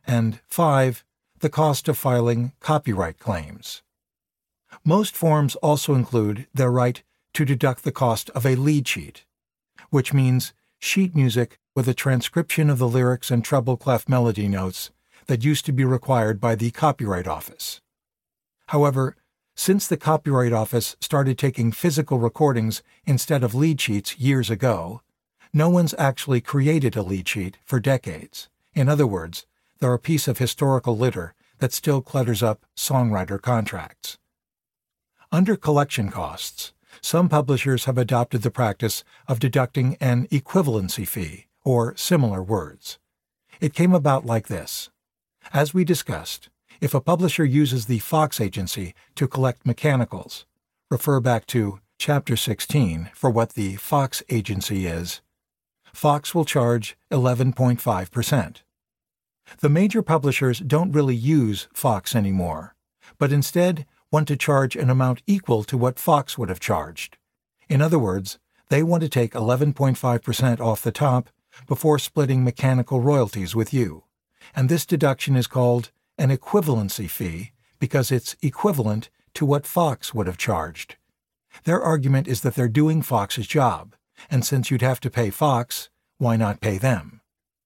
and 5. The cost of filing copyright claims. Most forms also include their right to deduct the cost of a lead sheet, which means sheet music with a transcription of the lyrics and treble clef melody notes that used to be required by the Copyright Office. However, since the Copyright Office started taking physical recordings instead of lead sheets years ago, no one's actually created a lead sheet for decades. In other words, they're a piece of historical litter that still clutters up songwriter contracts. Under collection costs, some publishers have adopted the practice of deducting an equivalency fee, or similar words. It came about like this. As we discussed, if a publisher uses the Fox Agency to collect mechanicals, refer back to Chapter 16 for what the Fox Agency is, Fox will charge 11.5%. The major publishers don't really use Fox anymore, but instead want to charge an amount equal to what Fox would have charged. In other words, they want to take 11.5% off the top before splitting mechanical royalties with you, and this deduction is called an equivalency fee because it's equivalent to what Fox would have charged. Their argument is that they're doing Fox's job, and since you'd have to pay Fox, why not pay them?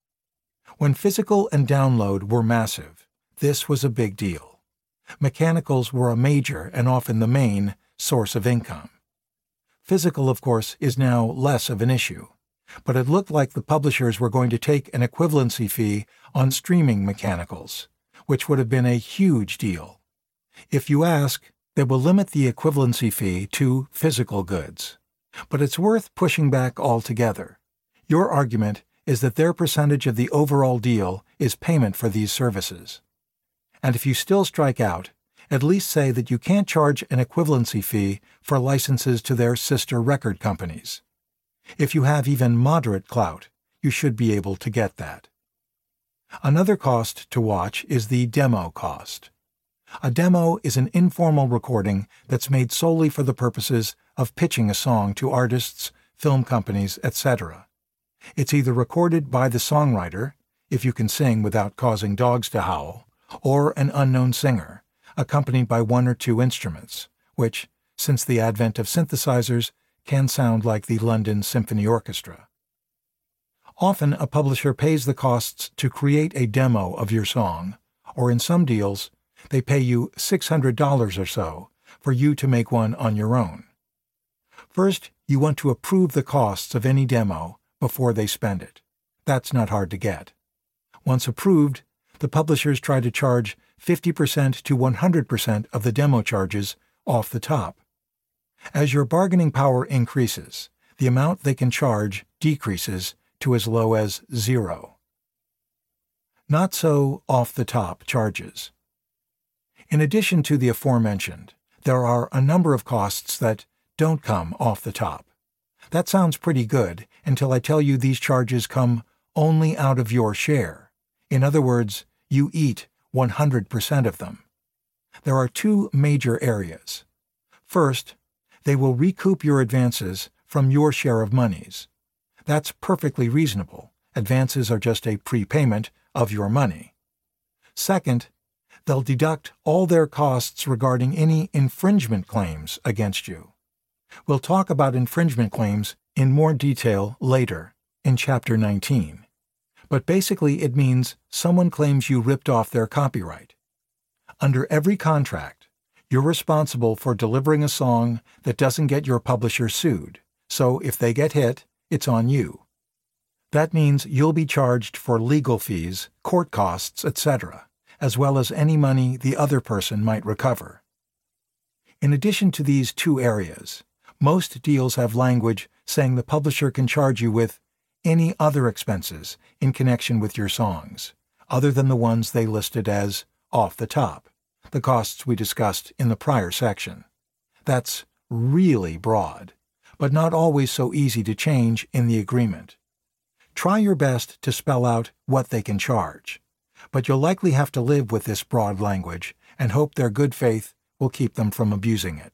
When physical and download were massive, this was a big deal. Mechanicals were a major and often the main source of income. Physical, of course, is now less of an issue, but it looked like the publishers were going to take an equivalency fee on streaming mechanicals, which would have been a huge deal. If you ask, they will limit the equivalency fee to physical goods. But it's worth pushing back altogether. Your argument is that their percentage of the overall deal is payment for these services. And if you still strike out, at least say that you can't charge an equivalency fee for licenses to their sister record companies. If you have even moderate clout, you should be able to get that. Another cost to watch is the demo cost. A demo is an informal recording that's made solely for the purposes of pitching a song to artists, film companies, etc. It's either recorded by the songwriter, if you can sing without causing dogs to howl, or an unknown singer, accompanied by one or two instruments, which, since the advent of synthesizers, can sound like the London Symphony Orchestra. Often a publisher pays the costs to create a demo of your song, or in some deals, they pay you $600 or so for you to make one on your own. First, you want to approve the costs of any demo before they spend it. That's not hard to get. Once approved, the publishers try to charge 50% to 100% of the demo charges off the top. As your bargaining power increases, the amount they can charge decreases to as low as 0. Not so off-the-top charges. In addition to the aforementioned, there are a number of costs that don't come off the top. That sounds pretty good until I tell you these charges come only out of your share. In other words, you eat 100% of them. There are two major areas. First, they will recoup your advances from your share of monies. That's perfectly reasonable. Advances are just a prepayment of your money. Second, they'll deduct all their costs regarding any infringement claims against you. We'll talk about infringement claims in more detail later, in Chapter 19. But basically it means someone claims you ripped off their copyright. Under every contract, you're responsible for delivering a song that doesn't get your publisher sued, so if they get hit, it's on you. That means you'll be charged for legal fees, court costs, etc., as well as any money the other person might recover. In addition to these two areas, most deals have language saying the publisher can charge you with any other expenses in connection with your songs, other than the ones they listed as off the top, the costs we discussed in the prior section. That's really broad, but not always so easy to change in the agreement. Try your best to spell out what they can charge, but you'll likely have to live with this broad language and hope their good faith will keep them from abusing it.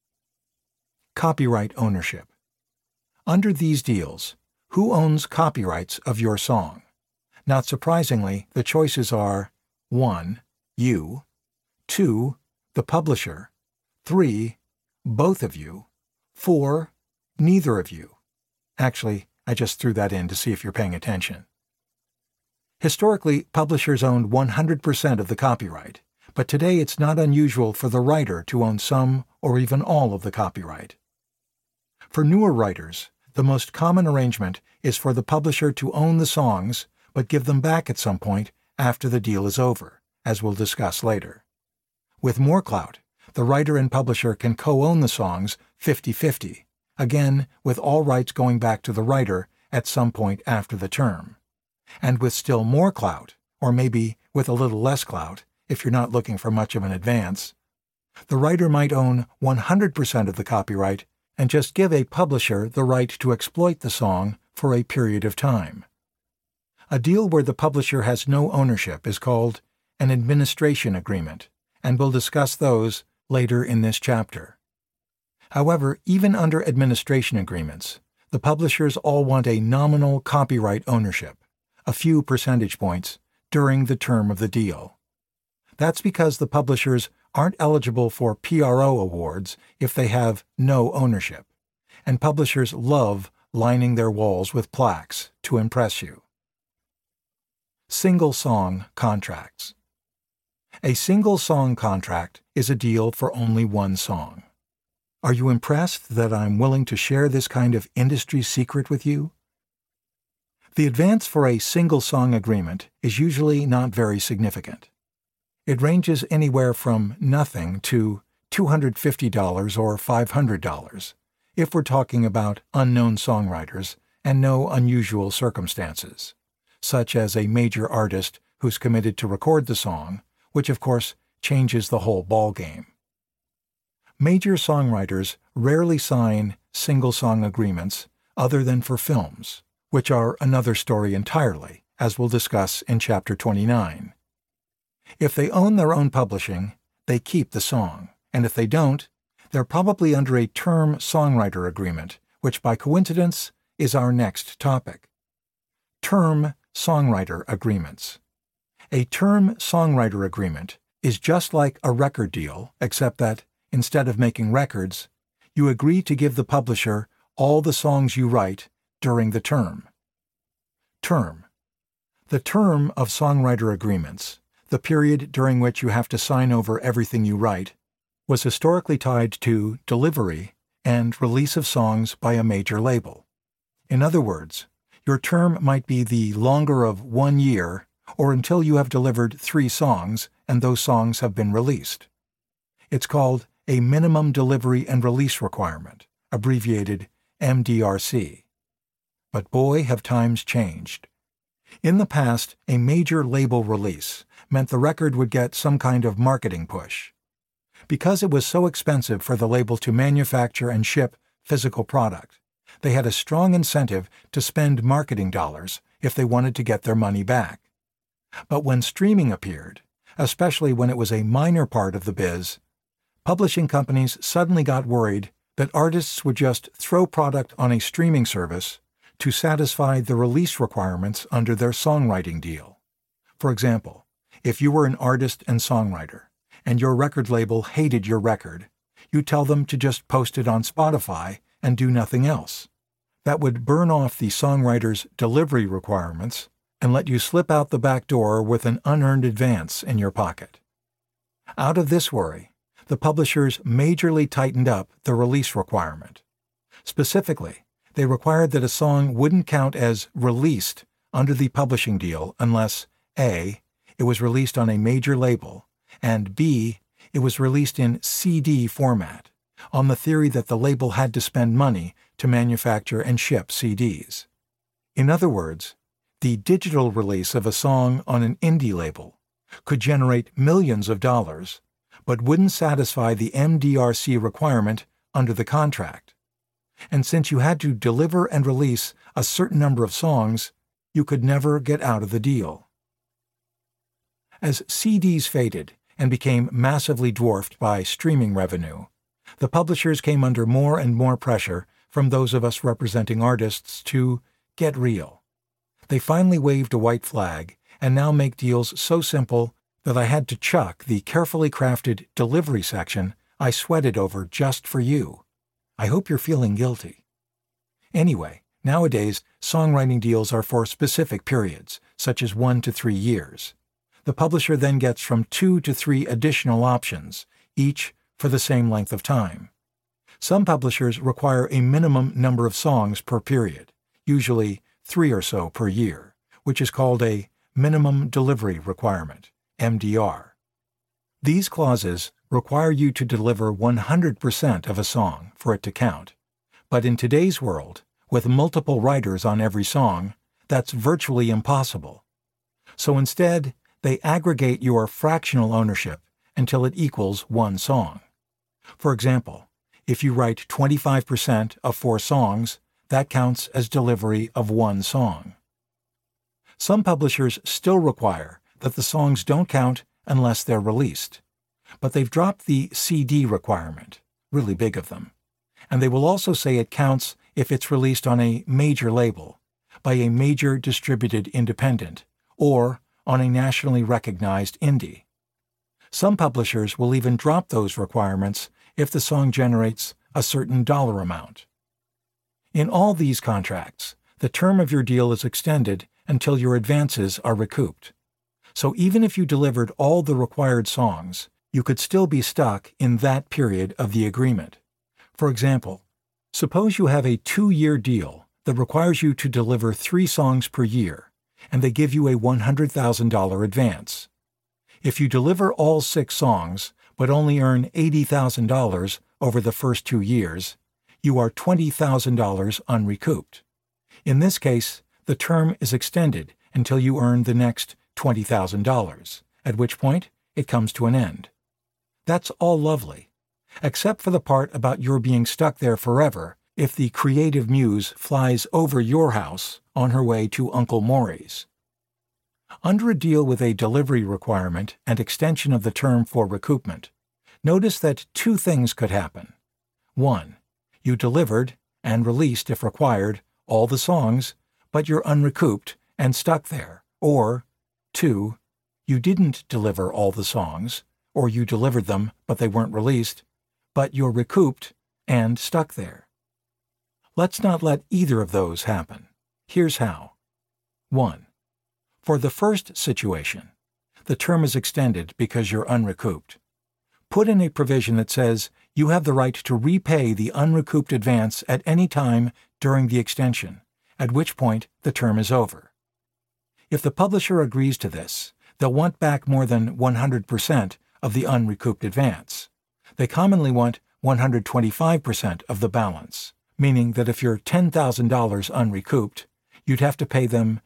Copyright ownership. Under these deals, who owns copyrights of your song? Not surprisingly, the choices are 1. You. 2. The publisher. 3. Both of you. 4. Neither of you. Actually, I just threw that in to see if you're paying attention. Historically, publishers owned 100% of the copyright, but today it's not unusual for the writer to own some or even all of the copyright. For newer writers, the most common arrangement is for the publisher to own the songs but give them back at some point after the deal is over, as we'll discuss later. With more clout, the writer and publisher can co-own the songs 50-50, again with all rights going back to the writer at some point after the term. And with still more clout, or maybe with a little less clout, if you're not looking for much of an advance, the writer might own 100% of the copyright and just give a publisher the right to exploit the song for a period of time. A deal where the publisher has no ownership is called an administration agreement, and we'll discuss those later in this chapter. However, even under administration agreements, the publishers all want a nominal copyright ownership, a few percentage points, during the term of the deal. That's because the publishers aren't eligible for PRO awards if they have no ownership, and publishers love lining their walls with plaques to impress you. Single-song contracts. A single-song contract is a deal for only one song. Are you impressed that I'm willing to share this kind of industry secret with you? The advance for a single-song agreement is usually not very significant. It ranges anywhere from nothing to $250 or $500, if we're talking about unknown songwriters and no unusual circumstances, such as a major artist who's committed to record the song, which of course changes the whole ballgame. Major songwriters rarely sign single-song agreements other than for films, which are another story entirely, as we'll discuss in Chapter 29. If they own their own publishing, they keep the song, and if they don't, they're probably under a term songwriter agreement, which by coincidence is our next topic. Term songwriter agreements. A term songwriter agreement is just like a record deal, except that, instead of making records, you agree to give the publisher all the songs you write during the term. Term. The term of songwriter agreements, the period during which you have to sign over everything you write, was historically tied to delivery and release of songs by a major label. In other words, your term might be the longer of 1 year or until you have delivered 3 songs and those songs have been released. It's called a minimum delivery and release requirement, abbreviated MDRC. But boy, have times changed. In the past, a major label release meant the record would get some kind of marketing push. Because it was so expensive for the label to manufacture and ship physical product, they had a strong incentive to spend marketing dollars if they wanted to get their money back. But when streaming appeared, especially when it was a minor part of the biz, publishing companies suddenly got worried that artists would just throw product on a streaming service to satisfy the release requirements under their songwriting deal. For example, if you were an artist and songwriter, and your record label hated your record, you tell them to just post it on Spotify and do nothing else. That would burn off the songwriter's delivery requirements and let you slip out the back door with an unearned advance in your pocket. Out of this worry, the publishers majorly tightened up the release requirement. Specifically, they required that a song wouldn't count as released under the publishing deal unless A. it was released on a major label, and B. it was released in CD format, on the theory that the label had to spend money to manufacture and ship CDs. In other words, the digital release of a song on an indie label could generate millions of dollars, but wouldn't satisfy the MDRC requirement under the contract. And since you had to deliver and release a certain number of songs, you could never get out of the deal. As CDs faded and became massively dwarfed by streaming revenue, the publishers came under more and more pressure from those of us representing artists to get real. They finally waved a white flag and now make deals so simple that I had to chuck the carefully crafted delivery section I sweated over just for you. I hope you're feeling guilty. Anyway, nowadays, songwriting deals are for specific periods, such as 1 to 3 years. The publisher then gets from 2 to 3 additional options, each for the same length of time. Some publishers require a minimum number of songs per period, usually 3 or so per year, which is called a minimum delivery requirement, MDR. These clauses require you to deliver 100% of a song for it to count. But in today's world, with multiple writers on every song, that's virtually impossible. So instead, they aggregate your fractional ownership until it equals one song. For example, if you write 25% of 4 songs, that counts as delivery of one song. Some publishers still require that the songs don't count unless they're released, but they've dropped the CD requirement, really big of them, and they will also say it counts if it's released on a major label, by a major distributed independent, or on a nationally recognized indie. Some publishers will even drop those requirements if the song generates a certain dollar amount. In all these contracts, the term of your deal is extended until your advances are recouped. So even if you delivered all the required songs, you could still be stuck in that period of the agreement. For example, suppose you have a 2-year deal that requires you to deliver 3 songs per year, and they give you a $100,000 advance. If you deliver all 6 songs, but only earn $80,000 over the first 2 years, you are $20,000 unrecouped. In this case, the term is extended until you earn the next $20,000, at which point it comes to an end. That's all lovely, except for the part about your being stuck there forever if the creative muse flies over your house on her way to Uncle Maury's. Under a deal with a delivery requirement and extension of the term for recoupment, notice that 2 things could happen. 1. You delivered, and released if required, all the songs, but you're unrecouped and stuck there. Or 2. You didn't deliver all the songs, or you delivered them but they weren't released, but you're recouped and stuck there. Let's not let either of those happen. Here's how. 1. For the first situation, the term is extended because you're unrecouped. Put in a provision that says you have the right to repay the unrecouped advance at any time during the extension, at which point the term is over. If the publisher agrees to this, they'll want back more than 100% of the unrecouped advance. They commonly want 125% of the balance, meaning that if you're $10,000 unrecouped, you'd have to pay them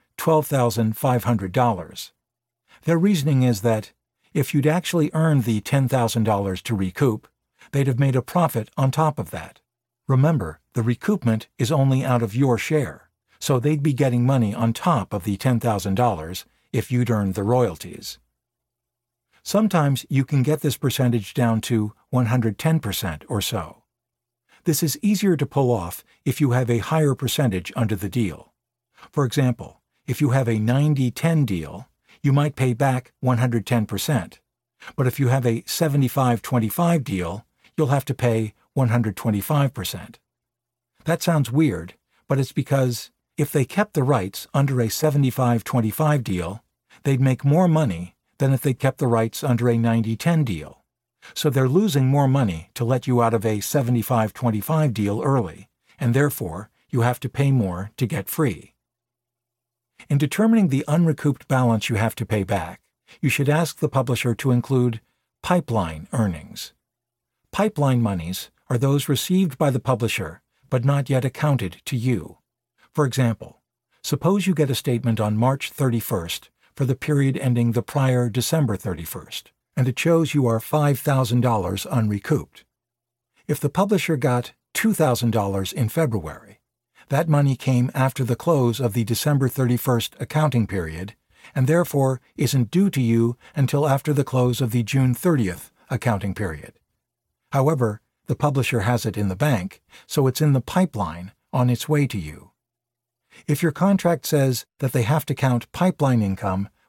$12,500. Their reasoning is that if you'd actually earned the $10,000 to recoup, they'd have made a profit on top of that. Remember, the recoupment is only out of your share, so they'd be getting money on top of the $10,000 if you'd earned the royalties. Sometimes you can get this percentage down to 110% or so. This is easier to pull off if you have a higher percentage under the deal. For example, if you have a 90-10 deal, you might pay back 110%. But if you have a 75-25 deal, you'll have to pay 125%. That sounds weird, but it's because if they kept the rights under a 75-25 deal, they'd make more money than if they kept the rights under a 90-10 deal. So they're losing more money to let you out of a 75-25 deal early, and therefore you have to pay more to get free. In determining the unrecouped balance you have to pay back, you should ask the publisher to include pipeline earnings. Pipeline monies are those received by the publisher but not yet accounted to you. For example, suppose you get a statement on March 31st for the period ending the prior December 31st, and it shows you are $5,000 unrecouped. If the publisher got $2,000 in February, that money came after the close of the December 31st accounting period, and therefore isn't due to you until after the close of the June 30th accounting period. However, the publisher has it in the bank, so it's in the pipeline on its way to you. If your contract says that they have to count pipeline income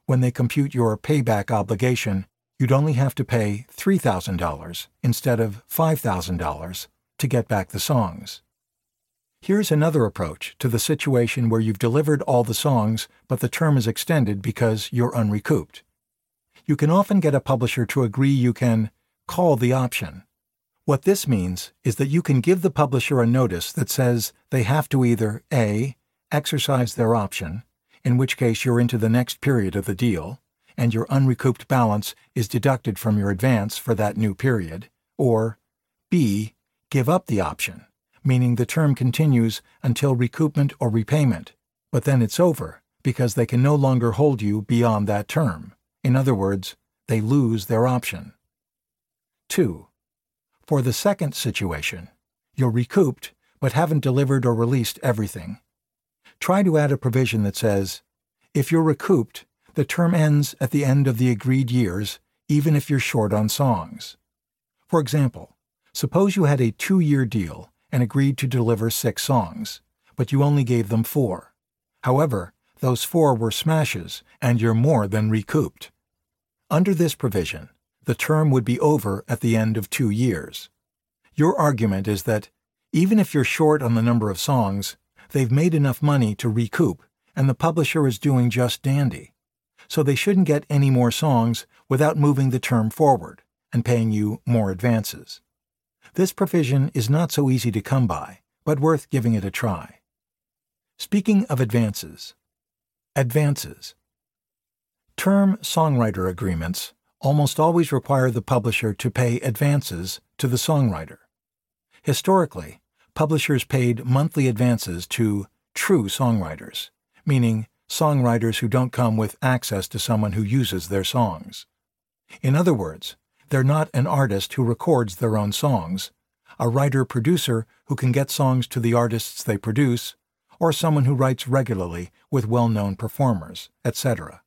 when they compute your payback obligation, you'd only have to pay $3,000 instead of $5,000 to get back the songs. Here's another approach to the situation where you've delivered all the songs but the term is extended because you're unrecouped. You can often get a publisher to agree you can call the option. What this means is that you can give the publisher a notice that says they have to either A. exercise their option, in which case you're into the next period of the deal, and your unrecouped balance is deducted from your advance for that new period, or B. give up the option, meaning the term continues until recoupment or repayment, but then it's over because they can no longer hold you beyond that term. In other words, they lose their option. 2. For the second situation, you're recouped but haven't delivered or released everything. Try to add a provision that says, if you're recouped, the term ends at the end of the agreed years, even if you're short on songs. For example, suppose you had a 2-year deal and agreed to deliver 6 songs, but you only gave them 4. However, those 4 were smashes, and you're more than recouped. Under this provision, the term would be over at the end of 2 years. Your argument is that, even if you're short on the number of songs, they've made enough money to recoup, and the publisher is doing just dandy. So they shouldn't get any more songs without moving the term forward and paying you more advances. This provision is not so easy to come by, but worth giving it a try. Speaking of advances. Advances. Term songwriter agreements almost always require the publisher to pay advances to the songwriter. Historically, publishers paid monthly advances to true songwriters, meaning songwriters who don't come with access to someone who uses their songs. In other words, they're not an artist who records their own songs, a writer-producer who can get songs to the artists they produce, or someone who writes regularly with well-known performers, etc.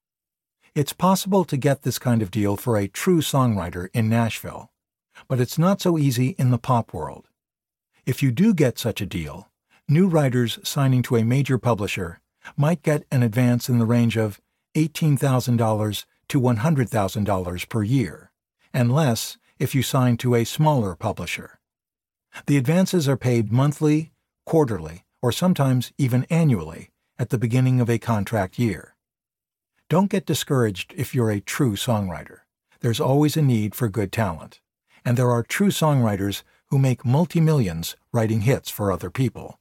It's possible to get this kind of deal for a true songwriter in Nashville, but it's not so easy in the pop world. If you do get such a deal, new writers signing to a major publisher might get an advance in the range of $18,000 to $100,000 per year, and less if you sign to a smaller publisher. The advances are paid monthly, quarterly, or sometimes even annually at the beginning of a contract year. Don't get discouraged if you're a true songwriter. There's always a need for good talent, and there are true songwriters who make multi-millions writing hits for other people.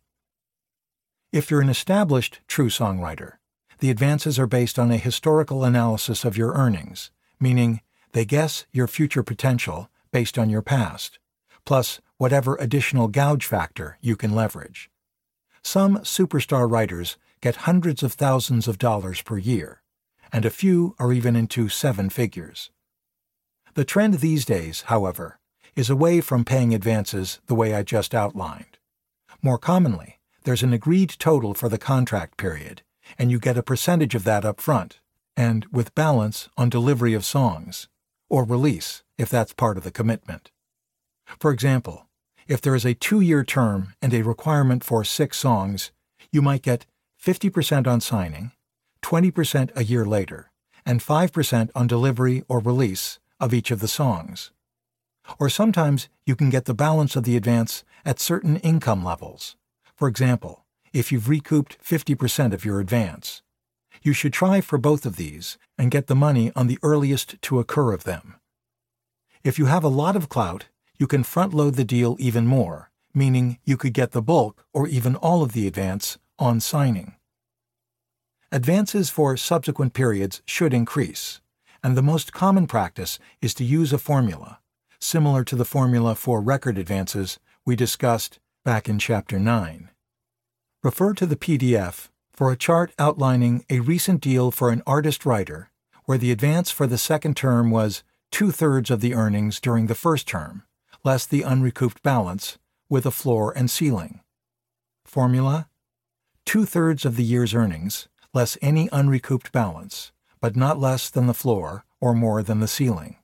If you're an established true songwriter, the advances are based on a historical analysis of your earnings, meaning they guess your future potential based on your past, plus whatever additional gouge factor you can leverage. Some superstar writers get hundreds of thousands of dollars per year, and a few are even into 7 figures. The trend these days, however, is away from paying advances the way I just outlined. More commonly, there's an agreed total for the contract period, and you get a percentage of that up front, and with balance on delivery of songs, or release, if that's part of the commitment. For example, if there is a 2-year term and a requirement for 6 songs, you might get 50% on signing, 20% a year later, and 5% on delivery or release of each of the songs. Or sometimes you can get the balance of the advance at certain income levels. For example, if you've recouped 50% of your advance. You should try for both of these and get the money on the earliest to occur of them. If you have a lot of clout, you can front-load the deal even more, meaning you could get the bulk or even all of the advance on signing. Advances for subsequent periods should increase, and the most common practice is to use a formula, similar to the formula for record advances we discussed back in Chapter 9. Refer to the PDF for a chart outlining a recent deal for an artist-writer where the advance for the second term was 2/3 of the earnings during the first term, less the unrecouped balance, with a floor and ceiling. Formula: 2/3 of the year's earnings, less any unrecouped balance, but not less than the floor or more than the ceiling.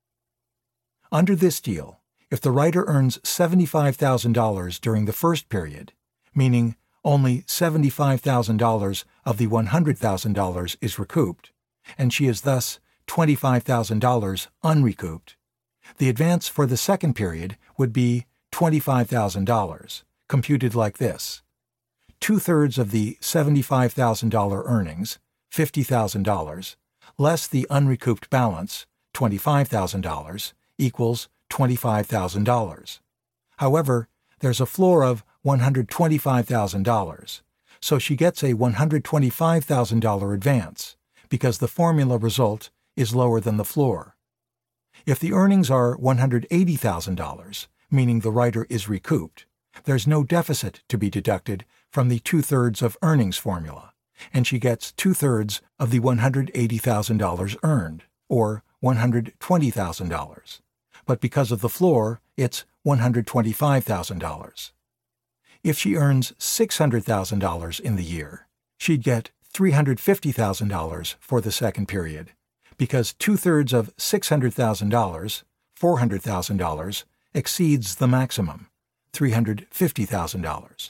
Under this deal, if the writer earns $75,000 during the first period, meaning only $75,000 of the $100,000 is recouped, and she is thus $25,000 unrecouped, the advance for the second period would be $25,000, computed like this. 2/3 of the $75,000 earnings, $50,000, less the unrecouped balance, $25,000, equals $25,000. However, there's a floor of $125,000, so she gets a $125,000 advance, because the formula result is lower than the floor. If the earnings are $180,000, meaning the writer is recouped, there's no deficit to be deducted from the 2/3 of earnings formula, and she gets 2/3 of the $180,000 earned, or $120,000. But because of the floor, it's $125,000. If she earns $600,000 in the year, she'd get $350,000 for the second period, because 2/3 of $600,000, $400,000, exceeds the maximum, $350,000.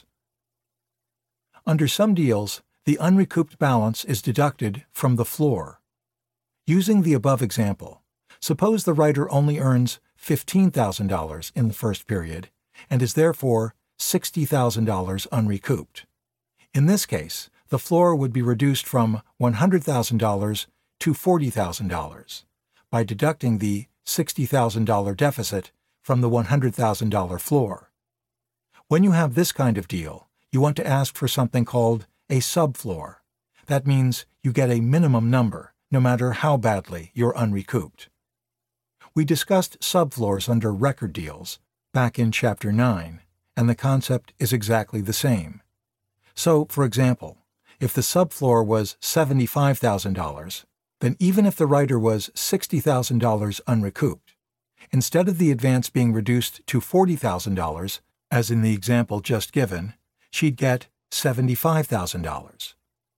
Under some deals, the unrecouped balance is deducted from the floor. Using the above example, suppose the writer only earns $15,000 in the first period and is therefore $60,000 unrecouped. In this case, the floor would be reduced from $100,000 to $40,000 by deducting the $60,000 deficit from the $100,000 floor. When you have this kind of deal, you want to ask for something called a subfloor. That means you get a minimum number, no matter how badly you're unrecouped. We discussed subfloors under record deals back in Chapter 9, and the concept is exactly the same. So, for example, if the subfloor was $75,000, then even if the writer was $60,000 unrecouped, instead of the advance being reduced to $40,000, as in the example just given, she'd get $75,000.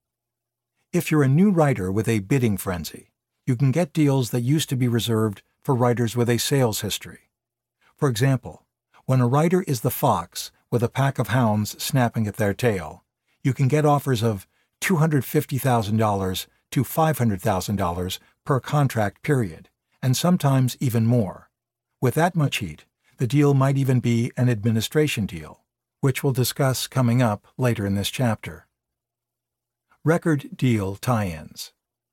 If you're a new writer with a bidding frenzy, you can get deals that used to be reserved for writers with a sales history. For example, when a writer is the fox with a pack of hounds snapping at their tail, you can get offers of $250,000 to $500,000 per contract period, and sometimes even more. With that much heat, the deal might even be an administration deal, which we'll discuss coming up later in this chapter. Record deal tie-ins.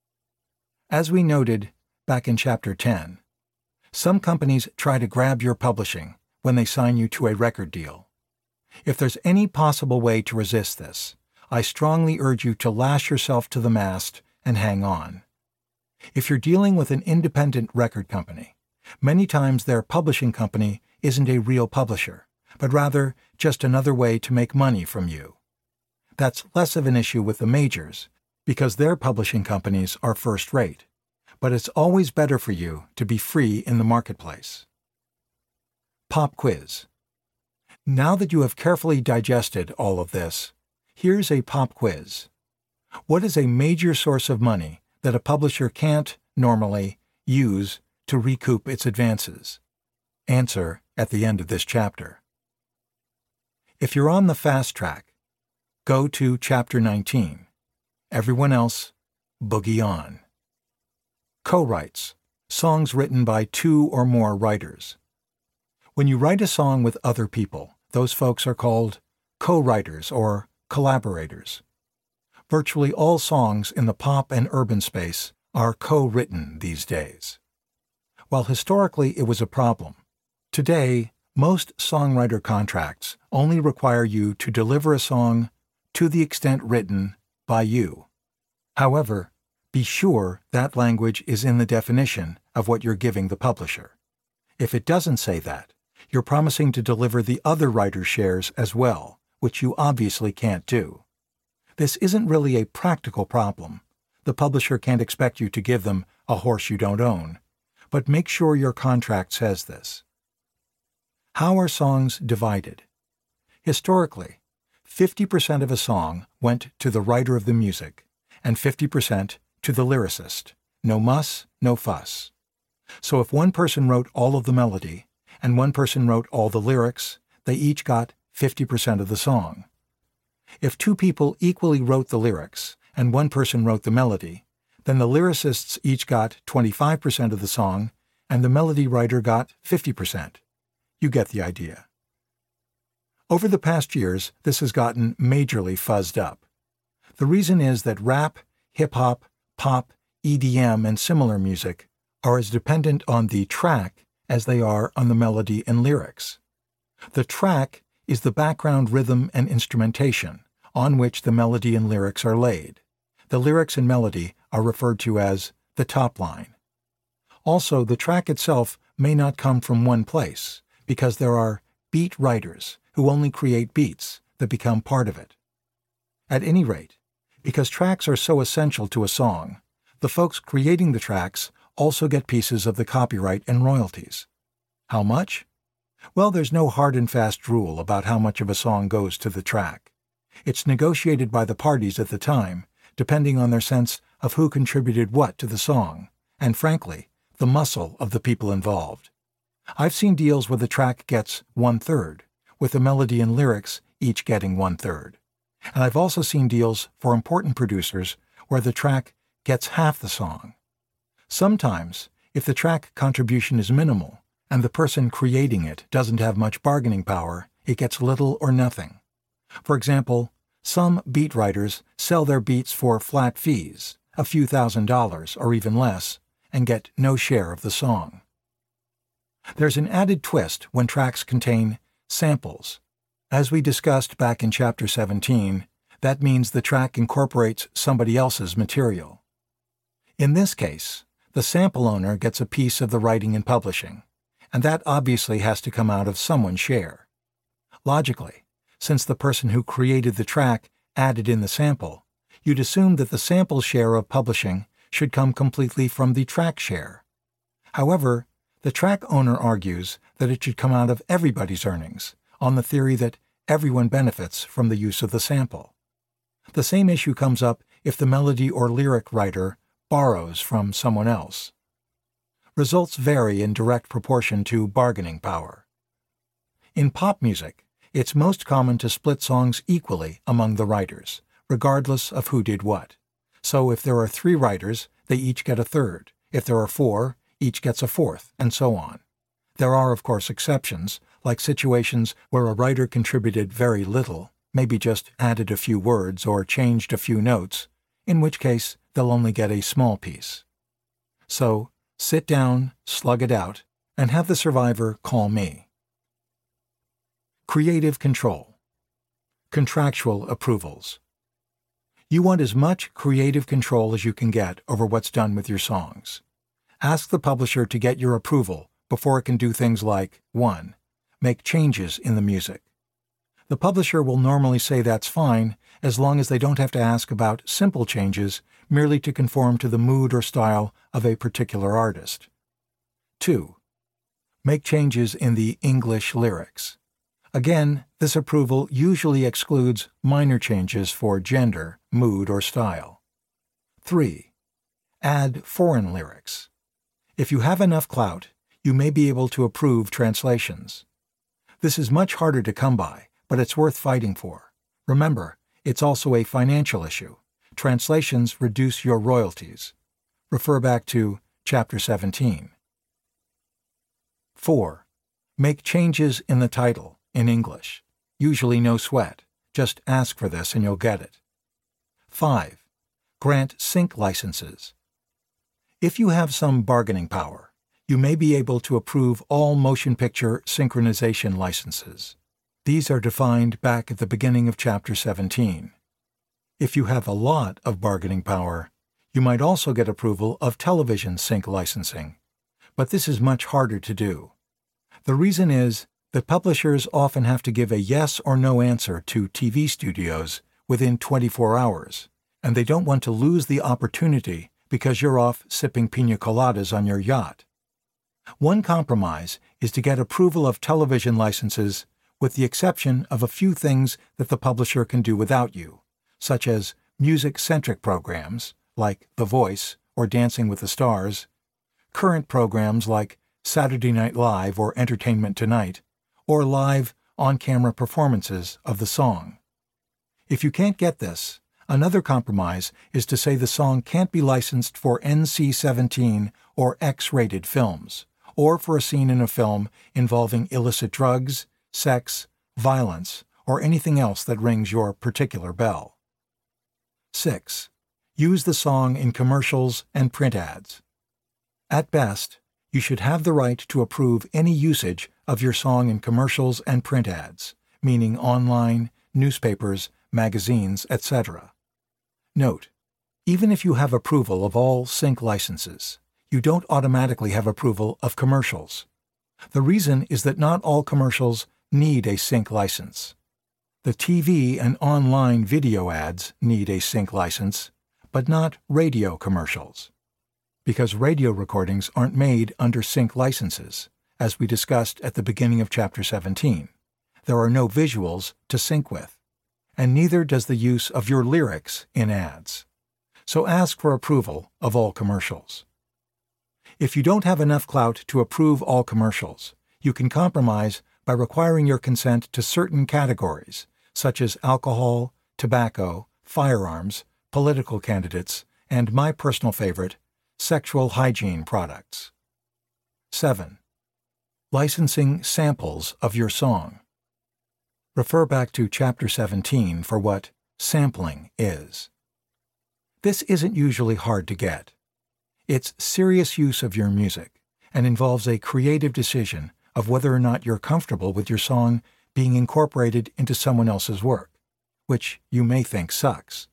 As we noted back in Chapter 10, some companies try to grab your publishing when they sign you to a record deal. If there's any possible way to resist this, I strongly urge you to lash yourself to the mast and hang on. If you're dealing with an independent record company, many times their publishing company isn't a real publisher, but rather just another way to make money from you. That's less of an issue with the majors, because their publishing companies are first-rate, but it's always better for you to be free in the marketplace. Pop quiz. Now that you have carefully digested all of this, here's a pop quiz. What is a major source of money that a publisher can't, normally, use to recoup its advances? Answer at the end of this chapter. If you're on the fast track, go to Chapter 19. Everyone else, boogie on. Co-writes, songs written by 2 or more writers. When you write a song with other people, those folks are called co-writers or collaborators. Virtually all songs in the pop and urban space are co-written these days. While historically it was a problem, today most songwriter contracts only require you to deliver a song to the extent written by you. However, be sure that language is in the definition of what you're giving the publisher. If it doesn't say that, you're promising to deliver the other writer's shares as well, which you obviously can't do. This isn't really a practical problem. The publisher can't expect you to give them a horse you don't own, but make sure your contract says this. How are songs divided? Historically, 50% of a song went to the writer of the music, and 50% to the lyricist. No muss, no fuss. So if one person wrote all of the melody, and one person wrote all the lyrics, they each got 50% of the song. If 2 people equally wrote the lyrics, and one person wrote the melody, Then the lyricists each got 25% of the song, and the melody writer got 50%. You get the idea. Over the past years, this has gotten majorly fuzzed up. The reason is that rap, hip-hop, pop, EDM, and similar music are as dependent on the track as they are on the melody and lyrics. The track is the background rhythm and instrumentation on which the melody and lyrics are laid. The lyrics and melody are referred to as the top line. Also, the track itself may not come from one place, because there are beat writers who only create beats that become part of it. At any rate, because tracks are so essential to a song, the folks creating the tracks also get pieces of the copyright and royalties. How much? Well, there's no hard and fast rule about how much of a song goes to the track. It's negotiated by the parties at the time, depending on their sense of who contributed what to the song, and frankly, the muscle of the people involved. I've seen deals where the track gets 1/3, with the melody and lyrics each getting 1/3. And I've also seen deals for important producers where the track gets half the song. Sometimes, if the track contribution is minimal, and the person creating it doesn't have much bargaining power, it gets little or nothing. For example, some beat writers sell their beats for flat fees, a few $1,000s or even less, and get no share of the song. There's an added twist when tracks contain samples. As we discussed back in Chapter 17, that means the track incorporates somebody else's material. In this case, the sample owner gets a piece of the writing and publishing, and that obviously has to come out of someone's share. Logically, since the person who created the track added in the sample, you'd assume that the sample share of publishing should come completely from the track share. However, the track owner argues that it should come out of everybody's earnings, on the theory that everyone benefits from the use of the sample. The same issue comes up if the melody or lyric writer borrows from someone else. Results vary in direct proportion to bargaining power. In pop music, it's most common to split songs equally among the writers, regardless of who did what. So if there are 3 writers, they each get 1/3. If there are 4, each gets 1/4, and so on. There are, of course, exceptions, like situations where a writer contributed very little, maybe just added a few words or changed a few notes, in which case they'll only get a small piece. So, sit down, slug it out, and have the survivor call me. Creative control. Contractual approvals. You want as much creative control as you can get over what's done with your songs. Ask the publisher to get your approval before it can do things like 1. Make changes in the music. The publisher will normally say that's fine as long as they don't have to ask about simple changes merely to conform to the mood or style of a particular artist. 2. Make changes in the English lyrics. Again, this approval usually excludes minor changes for gender, mood, or style. 3. Add foreign lyrics. If you have enough clout, you may be able to approve translations. This is much harder to come by, but it's worth fighting for. Remember, it's also a financial issue. Translations reduce your royalties. Refer back to Chapter 17. 4. Make changes in the title, in English. Usually no sweat. Just ask for this and you'll get it. 5. Grant sync licenses. If you have some bargaining power, you may be able to approve all motion picture synchronization licenses. These are defined back at the beginning of Chapter 17. If you have a lot of bargaining power, you might also get approval of television sync licensing, but this is much harder to do. The reason is that publishers often have to give a yes or no answer to TV studios within 24 hours, and they don't want to lose the opportunity because you're off sipping piña coladas on your yacht. One compromise is to get approval of television licenses with the exception of a few things that the publisher can do without you, such as music-centric programs, like The Voice or Dancing with the Stars, current programs like Saturday Night Live or Entertainment Tonight, or live, on-camera performances of the song. If you can't get this, Another compromise is to say the song can't be licensed for NC-17 or X-rated films, or for a scene in a film involving illicit drugs, sex, violence, or anything else that rings your particular bell. 6. Use the song in commercials and print ads. At best, you should have the right to approve any usage of your song in commercials and print ads, meaning online, newspapers, magazines, etc. Note, even if you have approval of all sync licenses, you don't automatically have approval of commercials. The reason is that not all commercials need a sync license. The TV and online video ads need a sync license, but not radio commercials. Because radio recordings aren't made under sync licenses, as we discussed at the beginning of Chapter 17. There are no visuals to sync with, and neither does the use of your lyrics in ads. So ask for approval of all commercials. If you don't have enough clout to approve all commercials, you can compromise by requiring your consent to certain categories, such as alcohol, tobacco, firearms, political candidates, and my personal favorite, sexual hygiene products. 7. Licensing samples of your song. Refer back to Chapter 17 for what sampling is. This isn't usually hard to get. It's serious use of your music and involves a creative decision of whether or not you're comfortable with your song being incorporated into someone else's work, which you may think sucks.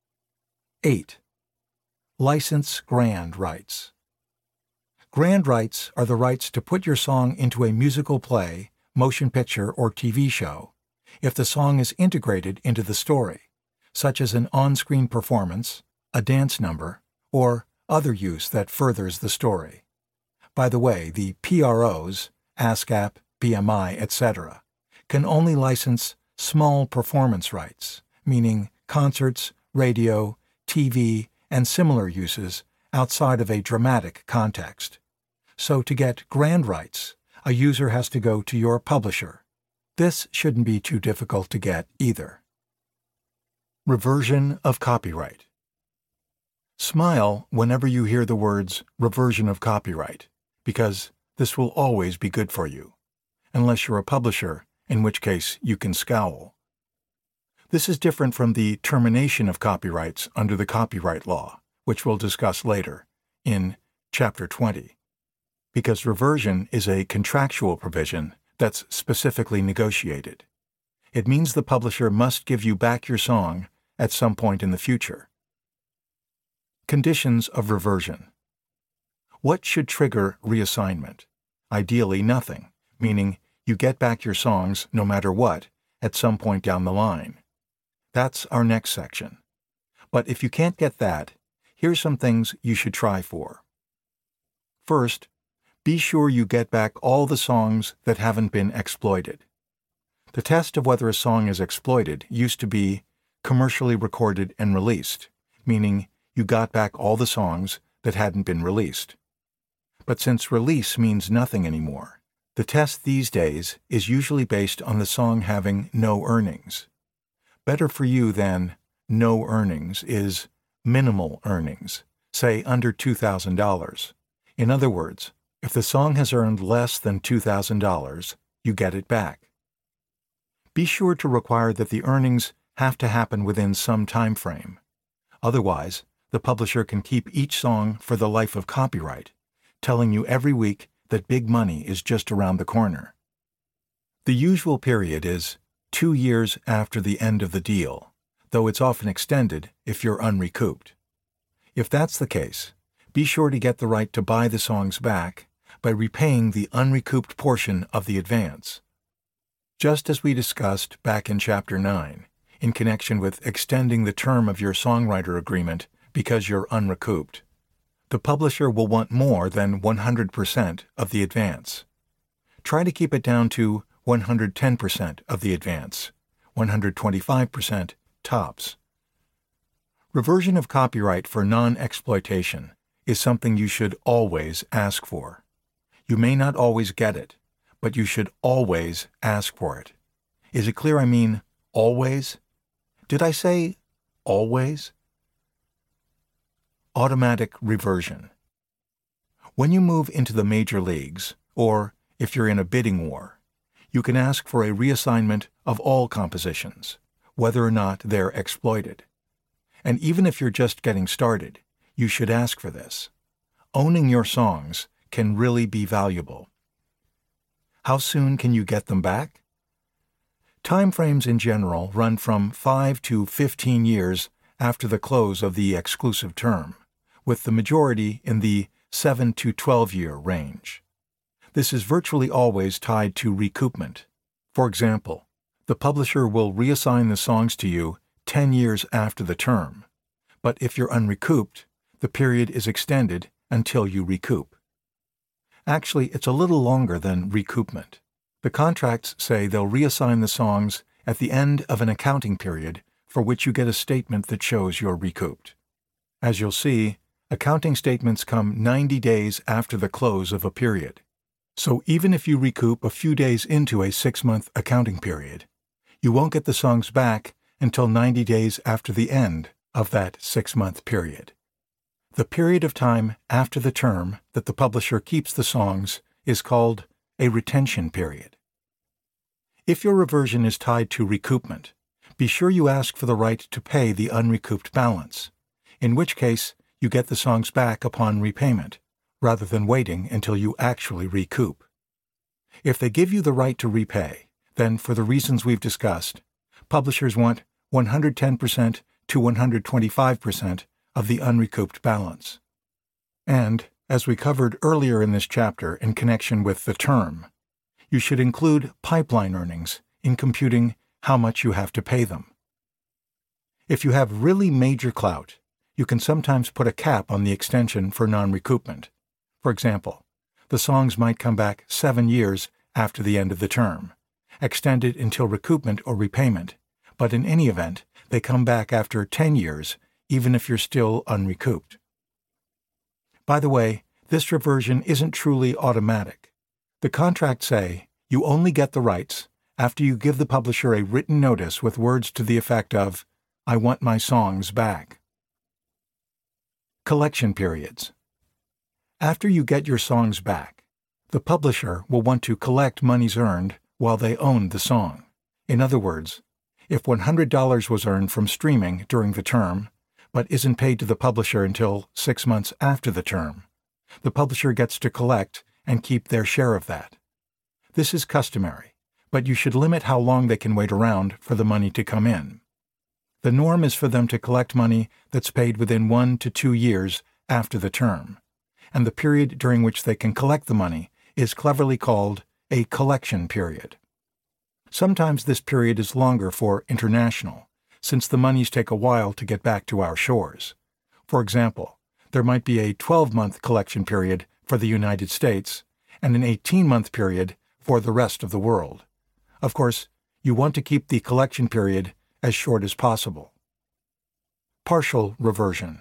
8. License grand rights. Grand rights are the rights to put your song into a musical play, motion picture, or TV show if the song is integrated into the story, such as an on-screen performance, a dance number, or other use that furthers the story. By the way, the PROs, ASCAP, BMI, etc., can only license small performance rights, meaning concerts, radio, TV, and similar uses outside of a dramatic context. So to get grand rights, a user has to go to your publisher. This shouldn't be too difficult to get either. Reversion of copyright. Smile whenever you hear the words reversion of copyright, because this will always be good for you, unless you're a publisher, in which case you can scowl. This is different from the termination of copyrights under the copyright law, which we'll discuss later, in Chapter 20, because reversion is a contractual provision that's specifically negotiated. It means the publisher must give you back your song at some point in the future. Conditions of reversion. What should trigger reassignment? Ideally, nothing, meaning you get back your songs no matter what at some point down the line. That's our next section. But if you can't get that, here's some things you should try for. First, be sure you get back all the songs that haven't been exploited. The test of whether a song is exploited used to be commercially recorded and released, meaning you got back all the songs that hadn't been released. But since release means nothing anymore, the test these days is usually based on the song having no earnings. Better for you than no earnings is minimal earnings, say under $2,000. In other words, if the song has earned less than $2,000, you get it back. Be sure to require that the earnings have to happen within some time frame. Otherwise, the publisher can keep each song for the life of copyright, telling you every week that big money is just around the corner. The usual period is 2 years after the end of the deal, though it's often extended if you're unrecouped. If that's the case, be sure to get the right to buy the songs back by repaying the unrecouped portion of the advance. Just as we discussed back in Chapter 9, in connection with extending the term of your songwriter agreement because you're unrecouped, the publisher will want more than 100% of the advance. Try to keep it down to 110% of the advance, 125% tops. Reversion of copyright for non-exploitation is something you should always ask for. You may not always get it, but you should always ask for it. Is it clear I mean always? Did I say always? Automatic reversion. When you move into the major leagues, or if you're in a bidding war, you can ask for a reassignment of all compositions, whether or not they're exploited. And even if you're just getting started, you should ask for this. Owning your songs can really be valuable. How soon can you get them back? Timeframes in general run from 5 to 15 years after the close of the exclusive term, with the majority in the 7 to 12-year range. This is virtually always tied to recoupment. For example, the publisher will reassign the songs to you 10 years after the term, but if you're unrecouped, the period is extended until you recoup. Actually, it's a little longer than recoupment. The contracts say they'll reassign the songs at the end of an accounting period for which you get a statement that shows you're recouped. As you'll see, accounting statements come 90 days after the close of a period. So even if you recoup a few days into a 6-month accounting period, you won't get the songs back until 90 days after the end of that 6-month period. The period of time after the term that the publisher keeps the songs is called a retention period. If your reversion is tied to recoupment, be sure you ask for the right to pay the unrecouped balance, in which case you get the songs back upon repayment, rather than waiting until you actually recoup. If they give you the right to repay, then for the reasons we've discussed, publishers want 110% to 125% of the unrecouped balance. And, as we covered earlier in this chapter in connection with the term, you should include pipeline earnings in computing how much you have to pay them. If you have really major clout, you can sometimes put a cap on the extension for non-recoupment. For example, the songs might come back 7 years after the end of the term, extended until recoupment or repayment, but in any event, they come back after 10 years, even if you're still unrecouped. By the way, this reversion isn't truly automatic. The contracts say you only get the rights after you give the publisher a written notice with words to the effect of, "I want my songs back." Collection periods. After you get your songs back, the publisher will want to collect monies earned while they owned the song. In other words, if $100 was earned from streaming during the term, but isn't paid to the publisher until 6 months after the term, the publisher gets to collect and keep their share of that. This is customary, but you should limit how long they can wait around for the money to come in. The norm is for them to collect money that's paid within 1 to 2 years after the term, and the period during which they can collect the money is cleverly called a collection period. Sometimes this period is longer for international, since the monies take a while to get back to our shores. For example, there might be a 12-month collection period for the United States and an 18-month period for the rest of the world. Of course, you want to keep the collection period as short as possible. Partial reversion.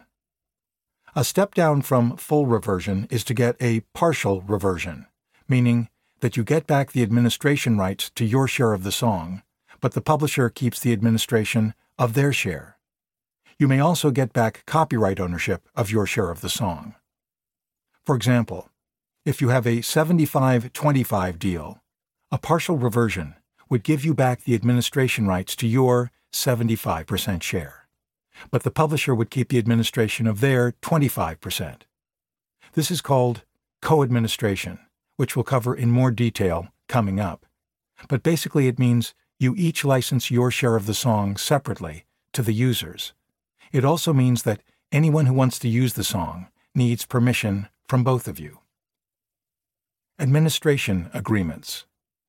A step down from full reversion is to get a partial reversion, meaning that you get back the administration rights to your share of the song, but the publisher keeps the administration of their share. You may also get back copyright ownership of your share of the song. For example, if you have a 75-25 deal, a partial reversion would give you back the administration rights to your 75% share, but the publisher would keep the administration of their 25%. This is called co-administration, which we'll cover in more detail coming up. But basically it means you each license your share of the song separately to the users. It also means that anyone who wants to use the song needs permission from both of you. Administration agreements.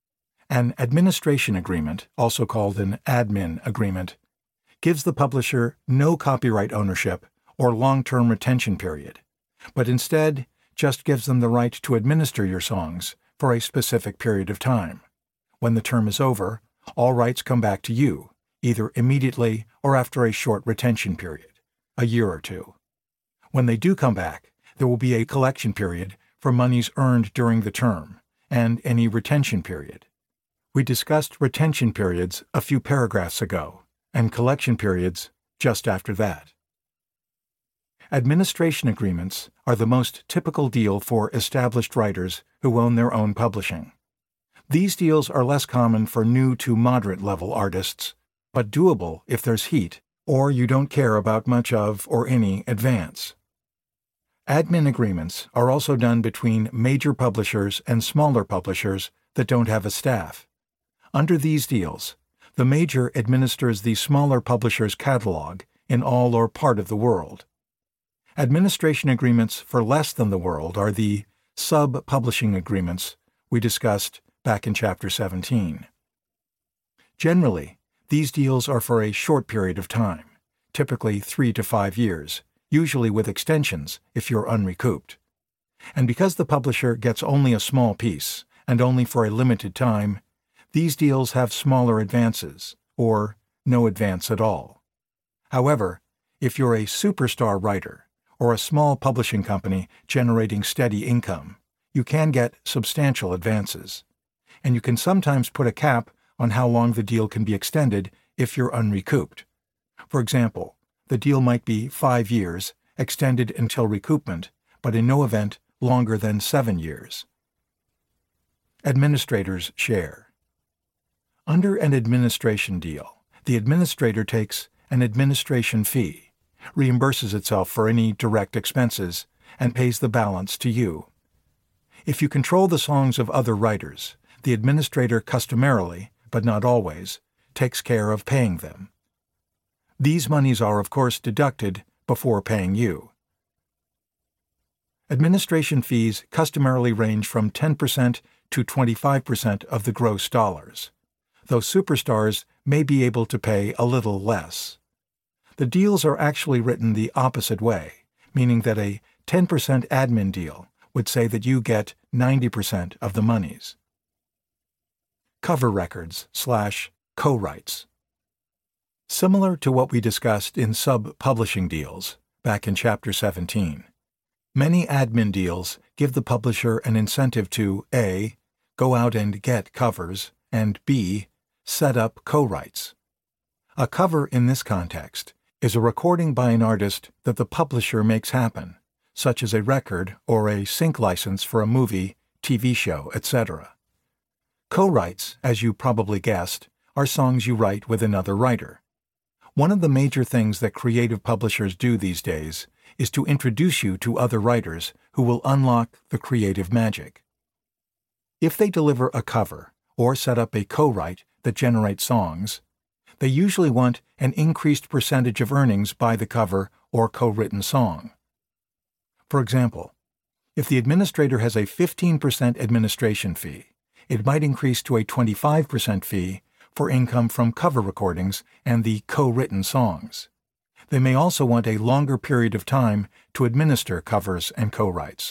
An administration agreement, also called an admin agreement, gives the publisher no copyright ownership or long-term retention period, but instead just gives them the right to administer your songs for a specific period of time. When the term is over, all rights come back to you, either immediately or after a short retention period, a year or two. When they do come back, there will be a collection period for monies earned during the term, and any retention period. We discussed retention periods a few paragraphs ago, and collection periods just after that. Administration agreements are the most typical deal for established writers who own their own publishing. These deals are less common for new to moderate-level artists, but doable if there's heat or you don't care about much of or any advance. Admin agreements are also done between major publishers and smaller publishers that don't have a staff. Under these deals, the major administers the smaller publisher's catalog in all or part of the world. Administration agreements for less than the world are the sub-publishing agreements we discussed back in Chapter 17. Generally, these deals are for a short period of time, typically 3 to 5 years, usually with extensions if you're unrecouped. And because the publisher gets only a small piece, and only for a limited time, these deals have smaller advances, or no advance at all. However, if you're a superstar writer, or a small publishing company generating steady income, you can get substantial advances. And you can sometimes put a cap on how long the deal can be extended if you're unrecouped. For example, the deal might be 5 years, extended until recoupment, but in no event longer than 7 years. Administrator's share. Under an administration deal, the administrator takes an administration fee, reimburses itself for any direct expenses, and pays the balance to you. If you control the songs of other writers, the administrator customarily, but not always, takes care of paying them. These monies are, of course, deducted before paying you. Administration fees customarily range from 10% to 25% of the gross dollars, though superstars may be able to pay a little less. The deals are actually written the opposite way, meaning that a 10% admin deal would say that you get 90% of the monies. Cover records / co-writes. Similar to what we discussed in sub-publishing deals back in Chapter 17, many admin deals give the publisher an incentive to A. Go out and get covers, and B. Set up co-writes. A cover in this context is a recording by an artist that the publisher makes happen, such as a record or a sync license for a movie, TV show, etc. Co-writes, as you probably guessed, are songs you write with another writer. One of the major things that creative publishers do these days is to introduce you to other writers who will unlock the creative magic. If they deliver a cover or set up a co-write that generates songs, they usually want an increased percentage of earnings by the cover or co-written song. For example, if the administrator has a 15% administration fee, it might increase to a 25% fee for income from cover recordings and the co-written songs. They may also want a longer period of time to administer covers and co-writes.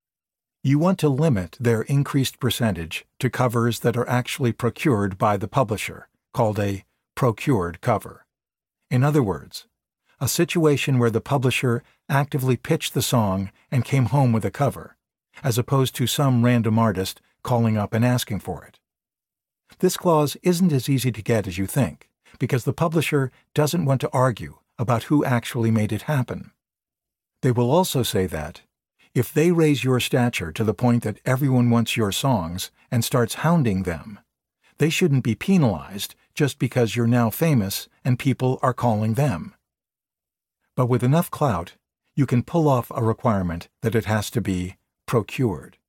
You want to limit their increased percentage to covers that are actually procured by the publisher, called a procured cover. In other words, a situation where the publisher actively pitched the song and came home with a cover, as opposed to some random artist calling up and asking for it. This clause isn't as easy to get as you think, because the publisher doesn't want to argue about who actually made it happen. They will also say that, if they raise your stature to the point that everyone wants your songs and starts hounding them, they shouldn't be penalized just because you're now famous and people are calling them. But with enough clout, you can pull off a requirement that it has to be procured.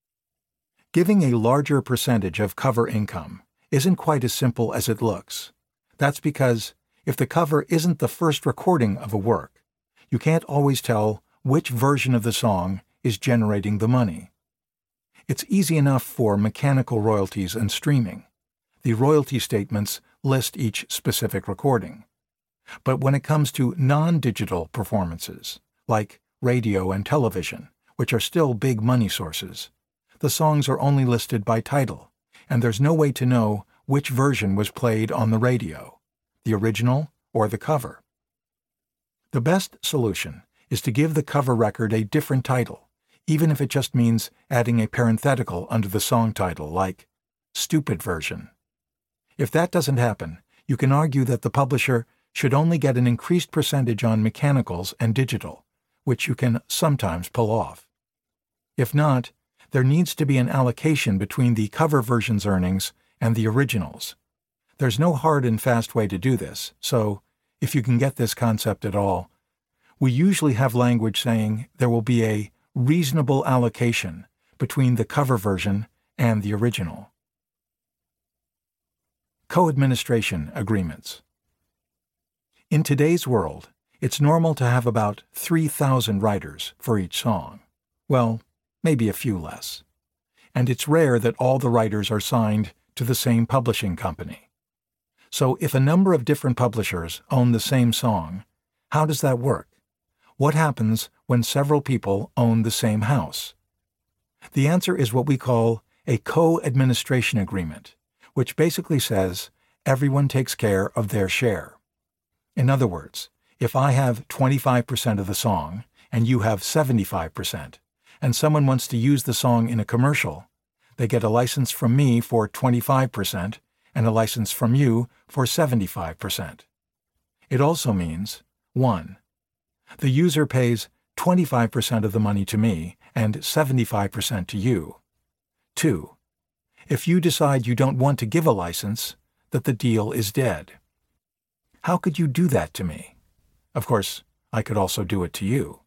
Giving a larger percentage of cover income isn't quite as simple as it looks. That's because if the cover isn't the first recording of a work, you can't always tell which version of the song is generating the money. It's easy enough for mechanical royalties and streaming. The royalty statements list each specific recording. But when it comes to non-digital performances, like radio and television, which are still big money sources, the songs are only listed by title, and there's no way to know which version was played on the radio, the original or the cover. The best solution is to give the cover record a different title, even if it just means adding a parenthetical under the song title, like Stupid Version. If that doesn't happen, you can argue that the publisher should only get an increased percentage on mechanicals and digital, which you can sometimes pull off. If not, there needs to be an allocation between the cover version's earnings and the originals. There's no hard and fast way to do this, so, if you can get this concept at all, we usually have language saying there will be a reasonable allocation between the cover version and the original. Co-administration agreements. In today's world, it's normal to have about 3,000 writers for each song. Well, maybe a few less. And it's rare that all the writers are signed to the same publishing company. So if a number of different publishers own the same song, how does that work? What happens when several people own the same house? The answer is what we call a co-administration agreement, which basically says everyone takes care of their share. In other words, if I have 25% of the song and you have 75%, and someone wants to use the song in a commercial, they get a license from me for 25% and a license from you for 75%. It also means 1. The user pays 25% of the money to me and 75% to you. 2. If you decide you don't want to give a license, that the deal is dead. How could you do that to me? Of course, I could also do it to you.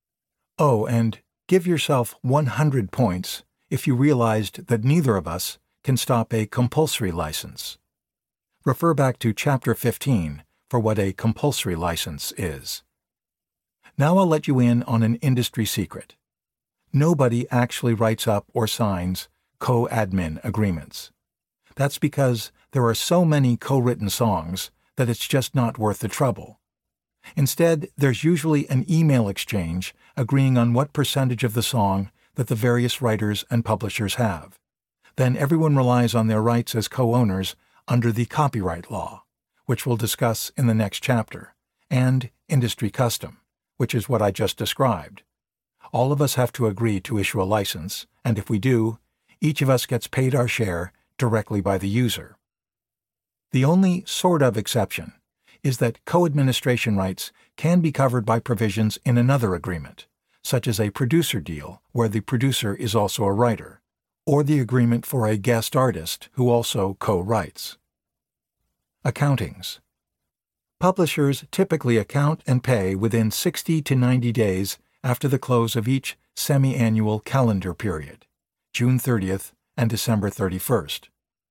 Oh, and give yourself 100 points if you realized that neither of us can stop a compulsory license. Refer back to Chapter 15 for what a compulsory license is. Now I'll let you in on an industry secret. Nobody actually writes up or signs co-admin agreements. That's because there are so many co-written songs that it's just not worth the trouble. Instead, there's usually an email exchange agreeing on what percentage of the song that the various writers and publishers have. Then everyone relies on their rights as co-owners under the copyright law, which we'll discuss in the next chapter, and industry custom, which is what I just described. All of us have to agree to issue a license, and if we do, each of us gets paid our share directly by the user. The only sort of exception is that co-administration rights can be covered by provisions in another agreement, such as a producer deal where the producer is also a writer, or the agreement for a guest artist who also co-writes. Accountings. Publishers typically account and pay within 60 to 90 days after the close of each semi-annual calendar period, June 30th and December 31st.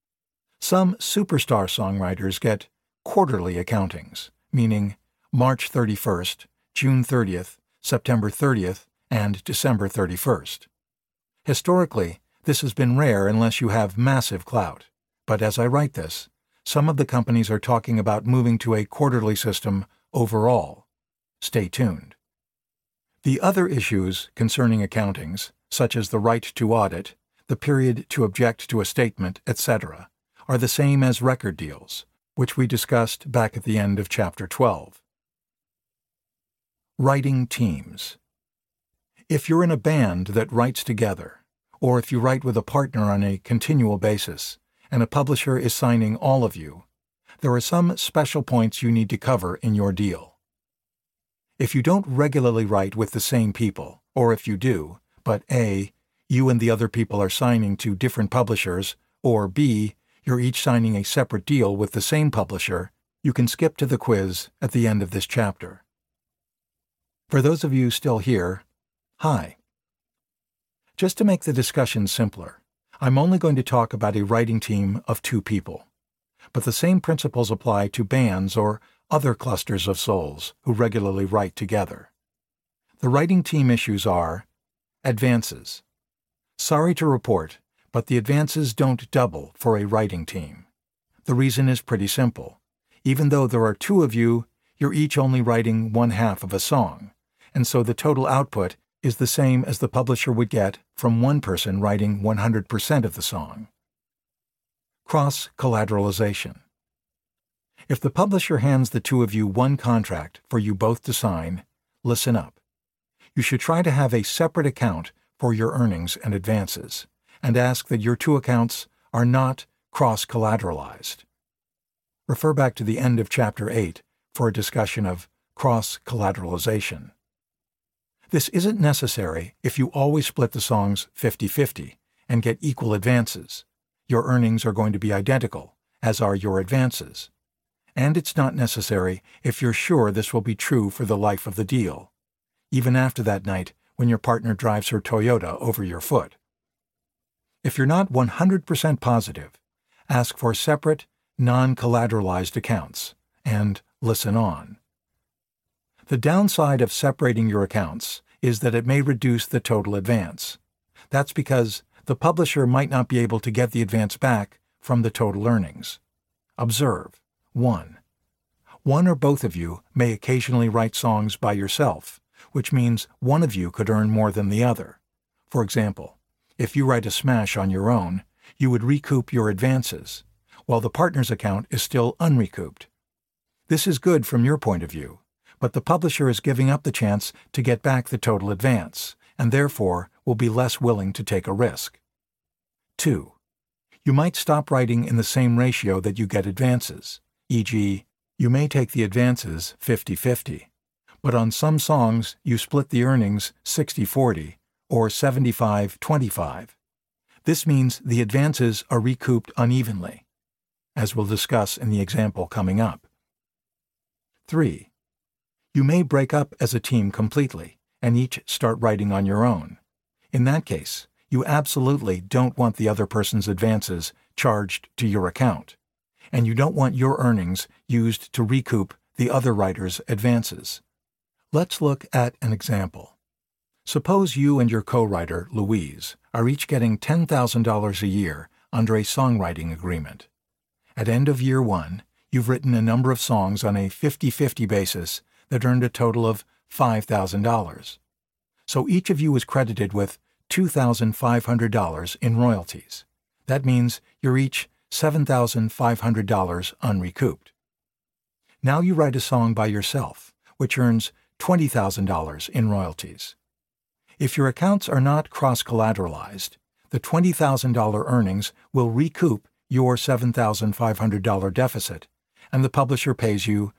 Some superstar songwriters get quarterly accountings, meaning March 31st, June 30th, September 30th, and December 31st. Historically, this has been rare unless you have massive clout, but as I write this, some of the companies are talking about moving to a quarterly system overall. Stay tuned. The other issues concerning accountings, such as the right to audit, the period to object to a statement, etc., are the same as record deals, which we discussed back at the end of Chapter 12. Writing teams. If you're in a band that writes together, or if you write with a partner on a continual basis, and a publisher is signing all of you, there are some special points you need to cover in your deal. If you don't regularly write with the same people, or if you do, but A, you and the other people are signing to different publishers, or B, you're each signing a separate deal with the same publisher, you can skip to the quiz at the end of this chapter. For those of you still here, hi. Just to make the discussion simpler, I'm only going to talk about a writing team of 2 people, but the same principles apply to bands or other clusters of souls who regularly write together. The writing team issues are advances. Sorry to report, but the advances don't double for a writing team. The reason is pretty simple. Even though there are 2 of you, you're each only writing 1/2 of a song, and so the total output is the same as the publisher would get from one person writing 100% of the song. Cross-collateralization. If the publisher hands the 2 of you one contract for you both to sign, listen up. You should try to have a separate account for your earnings and advances, and ask that your 2 accounts are not cross-collateralized. Refer back to the end of Chapter 8 for a discussion of cross-collateralization. This isn't necessary if you always split the songs 50-50 and get equal advances. Your earnings are going to be identical, as are your advances. And it's not necessary if you're sure this will be true for the life of the deal, even after that night when your partner drives her Toyota over your foot. If you're not 100% positive, ask for separate, non-collateralized accounts, and listen on. The downside of separating your accounts is that it may reduce the total advance. That's because the publisher might not be able to get the advance back from the total earnings. Observe. 1. One or both of you may occasionally write songs by yourself, which means one of you could earn more than the other. For example, if you write a smash on your own, you would recoup your advances, while the partner's account is still unrecouped. This is good from your point of view, but the publisher is giving up the chance to get back the total advance, and therefore will be less willing to take a risk. 2. You might stop writing in the same ratio that you get advances, e.g., you may take the advances 50-50, but on some songs you split the earnings 60-40 or 75-25. This means the advances are recouped unevenly, as we'll discuss in the example coming up. 3. You may break up as a team completely and each start writing on your own. In that case, you absolutely don't want the other person's advances charged to your account, and you don't want your earnings used to recoup the other writer's advances. Let's look at an example. Suppose you and your co-writer, Louise, are each getting $10,000 a year under a songwriting agreement. At end of year 1, you've written a number of songs on a 50-50 basis that earned a total of $5,000. So each of you is credited with $2,500 in royalties. That means you're each $7,500 unrecouped. Now you write a song by yourself, which earns $20,000 in royalties. If your accounts are not cross-collateralized, the $20,000 earnings will recoup your $7,500 deficit, and the publisher pays you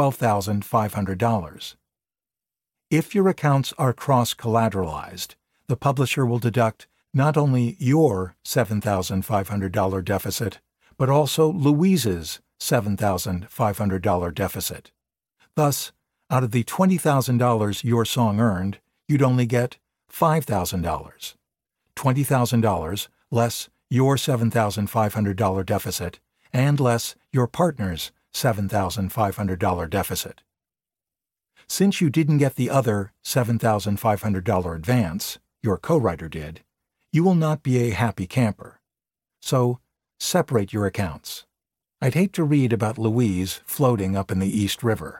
$12,500. If your accounts are cross-collateralized, the publisher will deduct not only your $7,500 deficit, but also Louise's $7,500 deficit. Thus, out of the $20,000 your song earned, you'd only get $5,000. $20,000 less your $7,500 deficit, and less your partner's $7,500 deficit. Since you didn't get the other $7,500 advance, your co-writer did, you will not be a happy camper. So, separate your accounts. I'd hate to read about Louise floating up in the East River.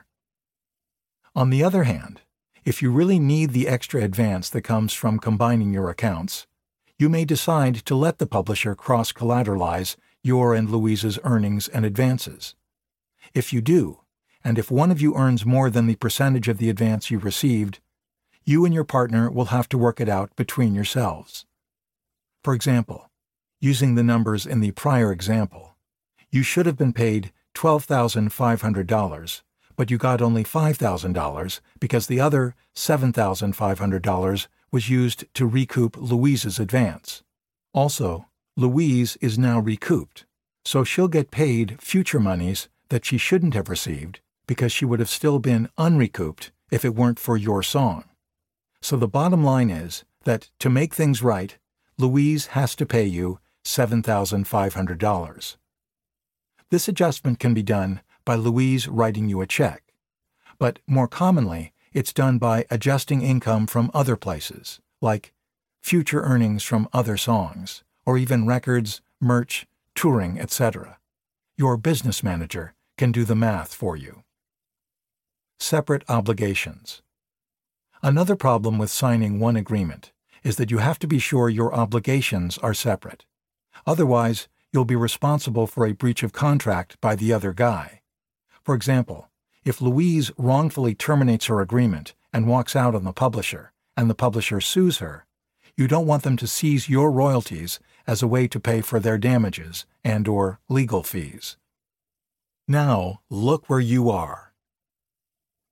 On the other hand, if you really need the extra advance that comes from combining your accounts, you may decide to let the publisher cross-collateralize your and Louise's earnings and advances. If you do, and if one of you earns more than the percentage of the advance you received, you and your partner will have to work it out between yourselves. For example, using the numbers in the prior example, you should have been paid $12,500, but you got only $5,000 because the other $7,500 was used to recoup Louise's advance. Also, Louise is now recouped, so she'll get paid future monies that she shouldn't have received because she would have still been unrecouped if it weren't for your song. So the bottom line is that to make things right, Louise has to pay you $7,500. This adjustment can be done by Louise writing you a check, but more commonly it's done by adjusting income from other places, like future earnings from other songs, or even records, merch, touring, etc. Your business manager can do the math for you. Separate obligations. Another problem with signing one agreement is that you have to be sure your obligations are separate. Otherwise, you'll be responsible for a breach of contract by the other guy. For example, if Louise wrongfully terminates her agreement and walks out on the publisher, and the publisher sues her, you don't want them to seize your royalties as a way to pay for their damages and/or legal fees. Now, look where you are.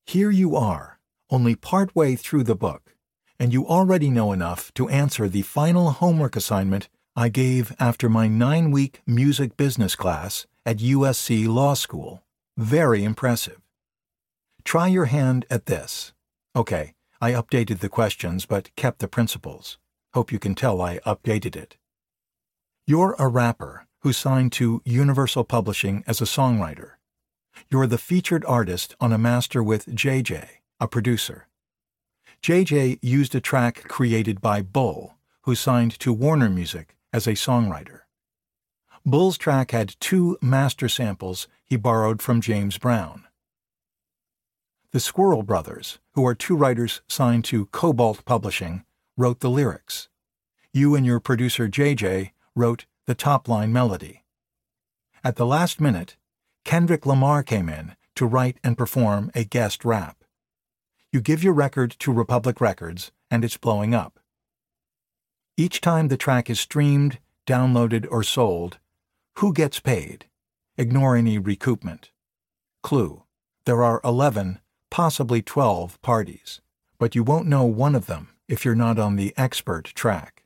Here you are, only partway through the book, and you already know enough to answer the final homework assignment I gave after my 9-week music business class at USC Law School. Very impressive. Try your hand at this. Okay, I updated the questions but kept the principles. Hope you can tell I updated it. You're a rapper who signed to Universal Publishing as a songwriter. You're the featured artist on a master with JJ, a producer. JJ used a track created by Bull, who signed to Warner Music as a songwriter. Bull's track had 2 master samples he borrowed from James Brown. The Squirrel Brothers, who are 2 writers signed to Cobalt Publishing, wrote the lyrics. You and your producer JJ wrote the top-line melody. At the last minute, Kendrick Lamar came in to write and perform a guest rap. You give your record to Republic Records, and it's blowing up. Each time the track is streamed, downloaded, or sold, who gets paid? Ignore any recoupment. Clue: there are 11, possibly 12 parties, but you won't know one of them if you're not on the expert track.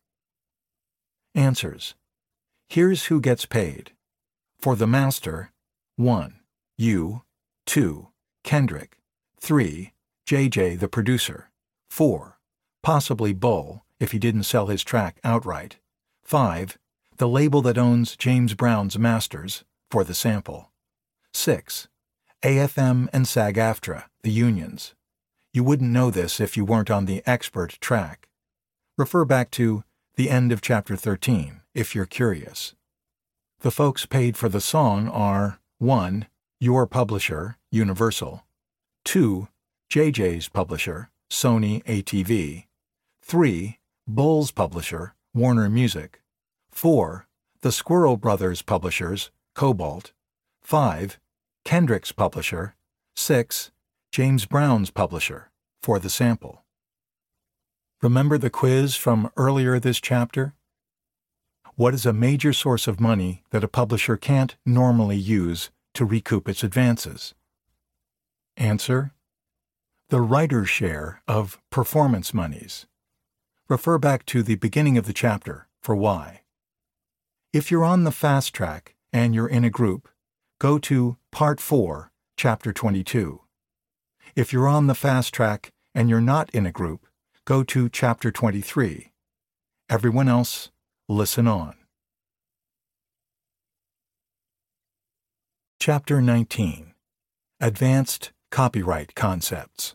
Answers: here's who gets paid. For the master: 1. You. 2. Kendrick. 3. JJ, the producer. 4. Possibly Bull, if he didn't sell his track outright. 5. The label that owns James Brown's masters, for the sample. 6. AFM and SAG-AFTRA, the unions. You wouldn't know this if you weren't on the expert track. Refer back to the end of Chapter 13, if you're curious. The folks paid for the song are 1. Your publisher, Universal. 2. JJ's publisher, Sony ATV. 3. Bull's publisher, Warner Music. 4. The Squirrel Brothers publishers, Cobalt. 5. Kendrick's publisher. 6. James Brown's publisher, for the sample. Remember the quiz from earlier this chapter? What is a major source of money that a publisher can't normally use to recoup its advances? Answer: the writer's share of performance monies. Refer back to the beginning of the chapter for why. If you're on the fast track and you're in a group, go to Part 4, Chapter 22. If you're on the fast track and you're not in a group, go to Chapter 23. Everyone else, listen on. Chapter 19. Advanced Copyright Concepts.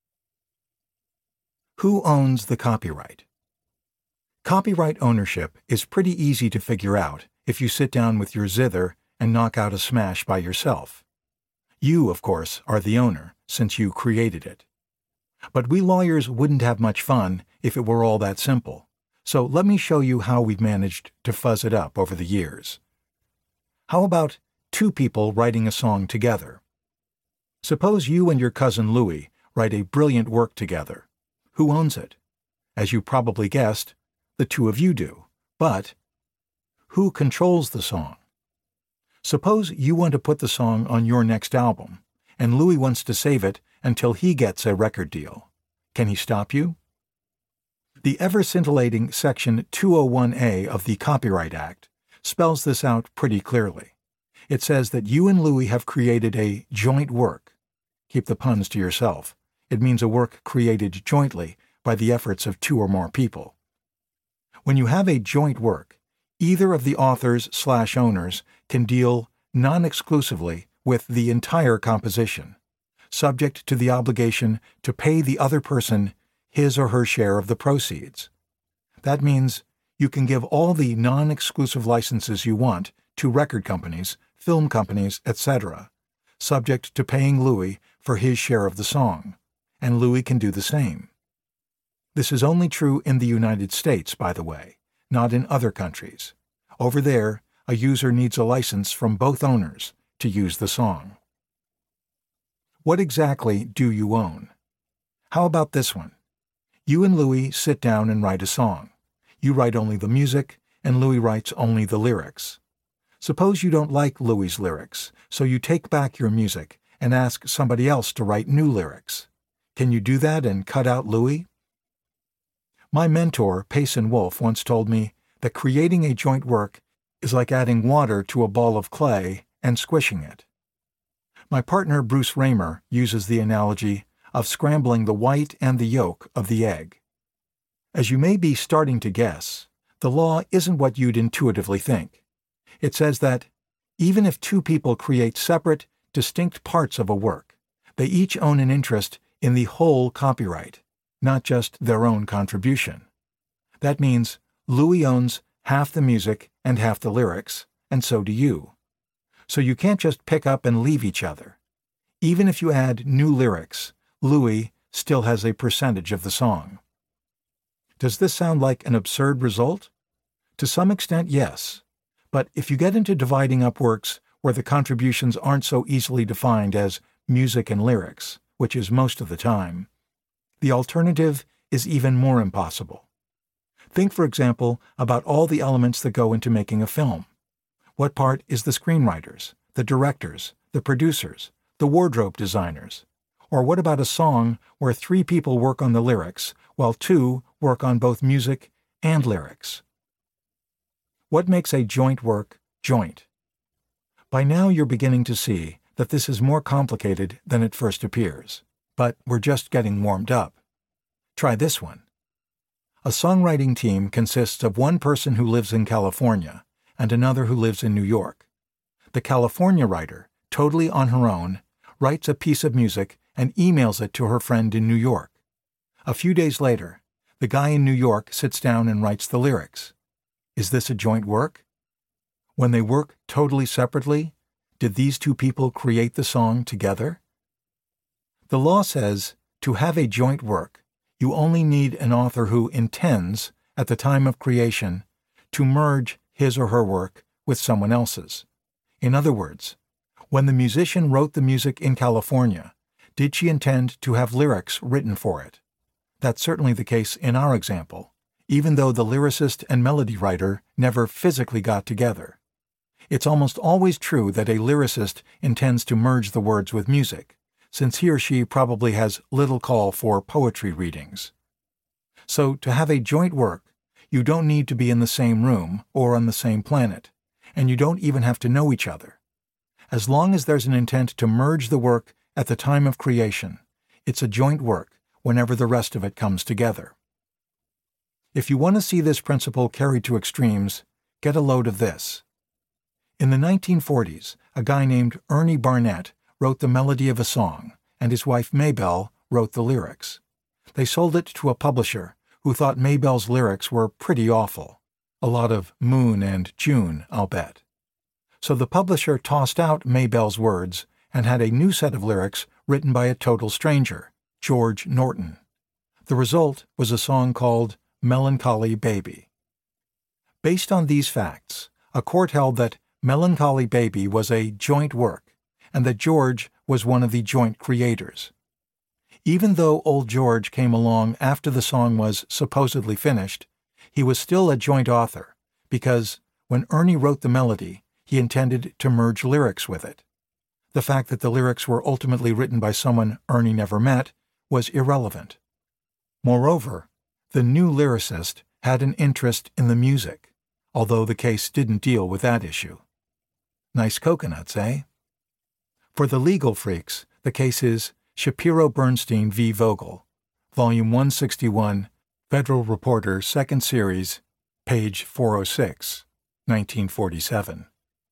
Who owns the copyright? Copyright ownership is pretty easy to figure out if you sit down with your zither and knock out a smash by yourself. You, of course, are the owner, since you created it. But we lawyers wouldn't have much fun if it were all that simple, so let me show you how we've managed to fuzz it up over the years. How about 2 people writing a song together? Suppose you and your cousin Louie write a brilliant work together. Who owns it? As you probably guessed, the 2 of you do. But who controls the song? Suppose you want to put the song on your next album, and Louie wants to save it until he gets a record deal. Can he stop you? The ever-scintillating Section 201A of the Copyright Act spells this out pretty clearly. It says that you and Louie have created a joint work. Keep the puns to yourself. It means a work created jointly by the efforts of 2 or more people. When you have a joint work, either of the authors/owners can deal non-exclusively with the entire composition, subject to the obligation to pay the other person his or her share of the proceeds. That means you can give all the non-exclusive licenses you want to record companies, film companies, etc., subject to paying Louie for his share of the song, and Louie can do the same. This is only true in the United States, by the way, not in other countries. Over there, a user needs a license from both owners to use the song. What exactly do you own? How about this one? You and Louie sit down and write a song. You write only the music, and Louie writes only the lyrics. Suppose you don't like Louie's lyrics, so you take back your music and ask somebody else to write new lyrics. Can you do that and cut out Louis? My mentor, Payson Wolf, once told me that creating a joint work is like adding water to a ball of clay and squishing it. My partner, Bruce Raymer, uses the analogy of scrambling the white and the yolk of the egg. As you may be starting to guess, the law isn't what you'd intuitively think. It says that even if two people create separate, distinct parts of a work, they each own an interest in the whole copyright, not just their own contribution. That means Louis owns half the music and half the lyrics, and so do you. So you can't just pick up and leave each other. Even if you add new lyrics, Louis still has a percentage of the song. Does this sound like an absurd result? To some extent, yes. But if you get into dividing up works where the contributions aren't so easily defined as music and lyrics, which is most of the time, the alternative is even more impossible. Think, for example, about all the elements that go into making a film. What part is the screenwriters, the directors, the producers, the wardrobe designers? Or what about a song where 3 people work on the lyrics while 2 work on both music and lyrics? What makes a joint work joint? By now you're beginning to see that this is more complicated than it first appears, but we're just getting warmed up. Try this one. A songwriting team consists of one person who lives in California and another who lives in New York. The California writer, totally on her own, writes a piece of music and emails it to her friend in New York. A few days later, the guy in New York sits down and writes the lyrics. Is this a joint work? When they work totally separately, did these 2 people create the song together? The law says to have a joint work, you only need an author who intends, at the time of creation, to merge his or her work with someone else's. In other words, when the musician wrote the music in California, did she intend to have lyrics written for it? That's certainly the case in our example, even though the lyricist and melody writer never physically got together. It's almost always true that a lyricist intends to merge the words with music, since he or she probably has little call for poetry readings. So, to have a joint work, you don't need to be in the same room or on the same planet, and you don't even have to know each other. As long as there's an intent to merge the work at the time of creation, it's a joint work whenever the rest of it comes together. If you want to see this principle carried to extremes, get a load of this. In the 1940s, a guy named Ernie Barnett wrote the melody of a song, and his wife Maybelle wrote the lyrics. They sold it to a publisher who thought Maybelle's lyrics were pretty awful. A lot of moon and June, I'll bet. So the publisher tossed out Maybelle's words and had a new set of lyrics written by a total stranger, George Norton. The result was a song called Melancholy Baby. Based on these facts, a court held that Melancholy Baby was a joint work, and that George was one of the joint creators. Even though old George came along after the song was supposedly finished, he was still a joint author, because when Ernie wrote the melody, he intended to merge lyrics with it. The fact that the lyrics were ultimately written by someone Ernie never met was irrelevant. Moreover, the new lyricist had an interest in the music, although the case didn't deal with that issue. Nice coconuts, eh? For the legal freaks, the case is Shapiro-Bernstein v. Vogel, Volume 161, Federal Reporter, 2nd Series, page 406, 1947.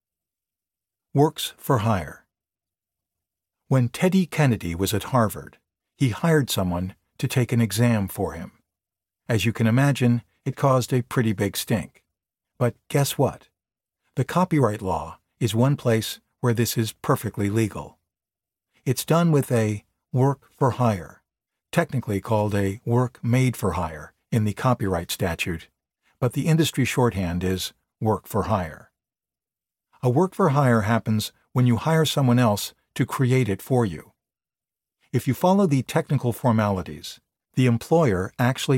Works for hire. When Teddy Kennedy was at Harvard, he hired someone to take an exam for him. As you can imagine, it caused a pretty big stink. But guess what? The copyright law is one place where this is perfectly legal. It's done with a work for hire, technically called a work made for hire in the copyright statute, but the industry shorthand is work for hire. A work for hire happens when you hire someone else to create it for you. If you follow the technical formalities, the employer actually